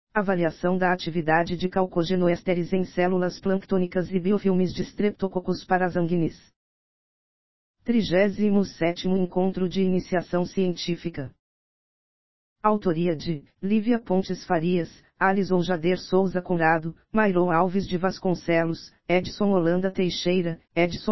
Avaliação da atividade de calcogenoésteres em células plânctônicas e biofilmes de Streptococcus parasanguinis. 37º Encontro de Iniciação Científica. Autoria de Lívia Pontes Farias, Alisson Jader Souza Conrado, Mairon Alves de Vasconcelos, Edson Holanda Teixeira.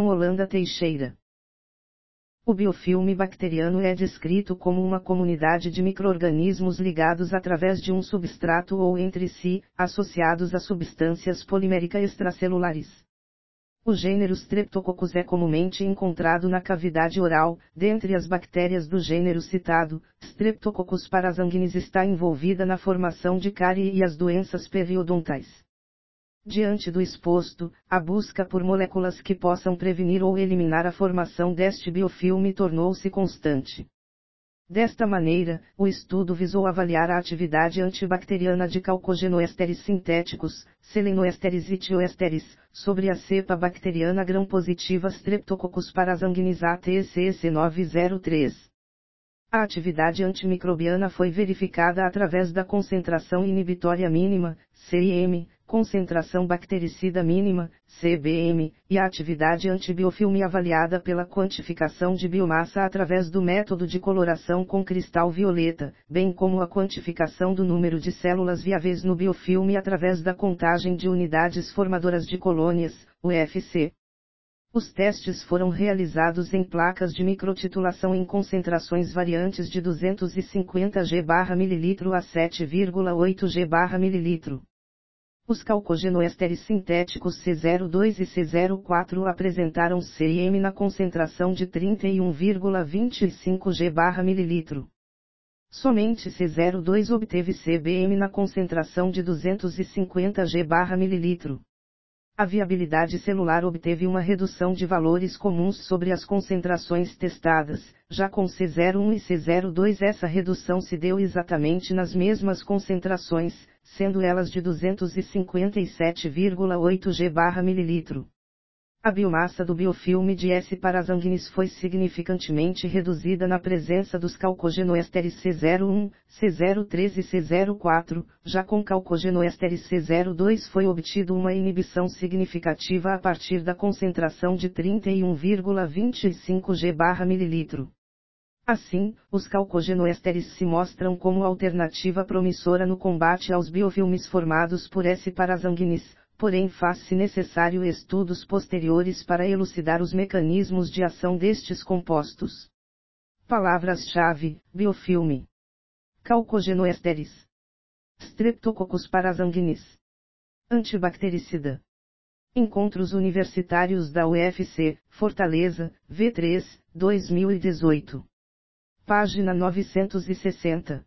O biofilme bacteriano é descrito como uma comunidade de micro-organismos ligados através de um substrato ou entre si, associados a substâncias poliméricas extracelulares. O gênero Streptococcus é comumente encontrado na cavidade oral. Dentre as bactérias do gênero citado, Streptococcus parasanguinis está envolvida na formação de cárie e as doenças periodontais. Diante do exposto, a busca por moléculas que possam prevenir ou eliminar a formação deste biofilme tornou-se constante. Desta maneira, o estudo visou avaliar a atividade antibacteriana de calcogenoésteres sintéticos, selenoésteres e tioésteres, sobre a cepa bacteriana gram-positiva Streptococcus parasanguinis ATCC 903. A atividade antimicrobiana foi verificada através da concentração inibitória mínima, CIM, concentração bactericida mínima, CBM, e a atividade antibiofilme avaliada pela quantificação de biomassa através do método de coloração com cristal violeta, bem como a quantificação do número de células viáveis no biofilme através da contagem de unidades formadoras de colônias, UFC. Os testes foram realizados em placas de microtitulação em concentrações variantes de 250 g/ml a 7,8 g/ml. Os calcogenoésteres sintéticos C02 e C04 apresentaram CIM na concentração de 31,25 g/ml. Somente C02 obteve CBM na concentração de 250 g/ml. A viabilidade celular obteve uma redução de valores comuns sobre as concentrações testadas, já com C01 e C02 essa redução se deu exatamente nas mesmas concentrações, sendo elas de 257,8 g/ml. A biomassa do biofilme de S. parasanguinis foi significantemente reduzida na presença dos calcogenoésteres C01, C03 e C04, já com calcogenoésteres C02 foi obtido uma inibição significativa a partir da concentração de 31,25 g/ml. Assim, os calcogenoésteres se mostram como alternativa promissora no combate aos biofilmes formados por S. parasanguinis, porém faz-se necessário estudos posteriores para elucidar os mecanismos de ação destes compostos. Palavras-chave: biofilme, calcogenoésteres, Streptococcus parasanguinis, antibactericida. Encontros Universitários da UFC, Fortaleza, V3, 2018. Página 960.